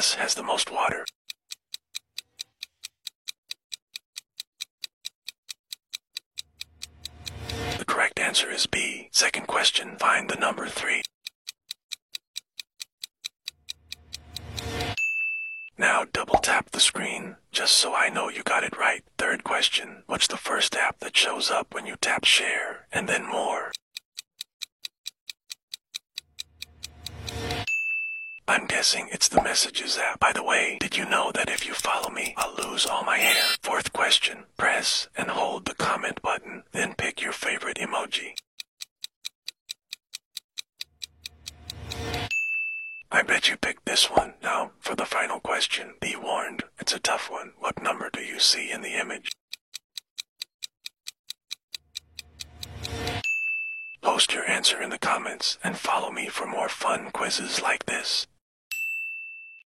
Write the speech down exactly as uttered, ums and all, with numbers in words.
bus has the most water? The correct answer is B. Second question, find the number three. Now double tap the screen, just so I know you got it right. Third question, what's the first app that shows up when you tap share, and then more? I'm guessing it's the Messages app. By the way, did you know that if you follow me, I'll lose all my hair? Fourth question, press and hold the comment button, then pick your favorite emoji. I bet you picked this one. Now, for the final question, be warned, it's a tough one. What number do you see in the image? Post your answer in the comments and follow me for more fun quizzes like this.